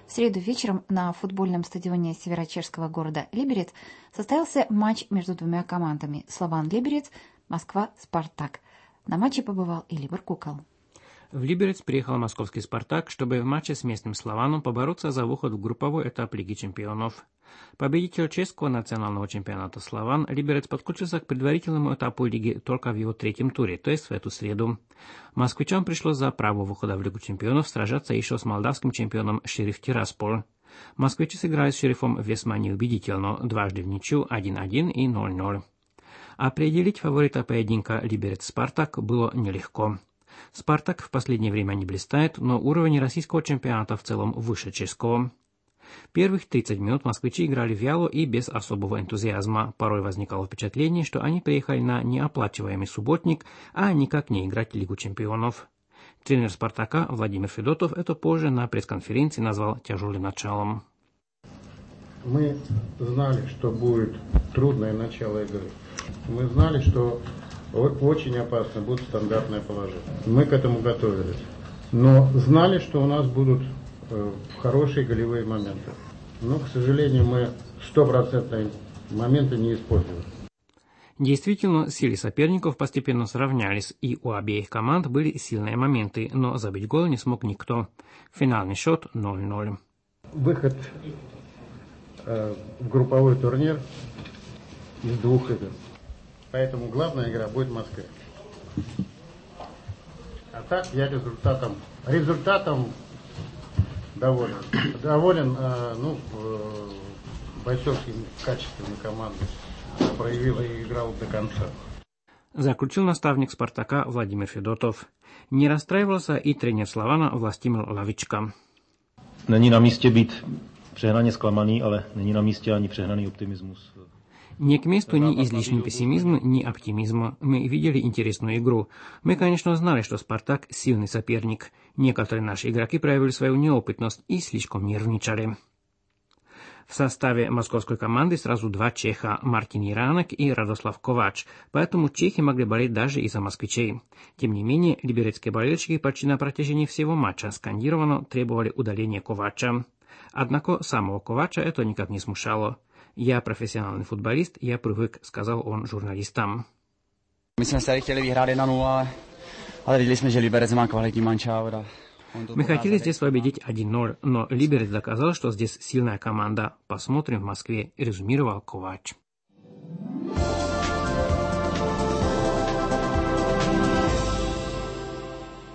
В среду вечером на футбольном стадионе северо-чешского города Либерец состоялся матч между двумя командами «Слован Либерец», «Москва-Спартак». На матче побывал и Либор Кукол. В Либерец приехал московский «Спартак», чтобы в матче с местным «Слованом» побороться за выход в групповой этап Лиги чемпионов. Победитель чешского национального чемпионата «Слован» Либерец подключился к предварительному этапу лиги только в его третьем туре, то есть в эту среду. Москвичам пришлось за право выхода в Лигу чемпионов сражаться еще с молдавским чемпионом «Шериф Тирасполь». Москвичи сыграли с «Шерифом» весьма неубедительно, дважды в ничью 1-1 и 0-0. Определить фаворита поединка Либерец-Спартак было нелегко. «Спартак» в последнее время не блистает, но уровень российского чемпионата в целом выше чешского. Первых 30 минут москвичи играли вяло и без особого энтузиазма. Порой возникало впечатление, что они приехали на неоплачиваемый субботник, а никак не играть в Лигу чемпионов. Тренер «Спартака» Владимир Федотов это позже на пресс-конференции назвал тяжелым началом. Мы знали, что будет трудное начало игры. Мы знали, что очень опасно будет стандартное положение. Мы к этому готовились. Но знали, что у нас будут хорошие голевые моменты. Но, к сожалению, мы 100% моменты не использовали. Действительно, силы соперников постепенно сравнялись, и у обеих команд были сильные моменты, но забить гол не смог никто. Финальный счет 0-0. Выход в групповой турнир из 2 игр. Поэтому главная игра будет в Москве. А так я результатом доволен. Бойцовскими качествами команды проявила и играла до конца. Заключил наставник «Спартака» Владимир Федотов. Не расстраивался и тренер «Слована» Vlastimil Lavička. Není na místě být přehnaně zklamaný, ale není na místě ani přehnaný optimismus. Не к месту ни излишний пессимизм, ни оптимизм. Мы видели интересную игру. Мы, конечно, знали, что «Спартак» – сильный соперник. Некоторые наши игроки проявили свою неопытность и слишком нервничали. В составе московской команды сразу 2 чеха – Мартин Еранек и Радослав Ковач, поэтому чехи могли болеть даже из-за москвичей. Тем не менее, либерецкие болельщики почти на протяжении всего матча скандированно требовали удаления Ковача. Однако самого Ковача это никак не смущало. «Я профессиональный футболист, я привык», — сказал он журналистам. Мы хотели vyhrát 1-0, ale viděli jsme, že Liberec má kvalitní manšaft. Мы хотели здесь победить 1-0, но Либерец доказал, что здесь сильная команда. Посмотрим в Москве, резюмировал Ковач.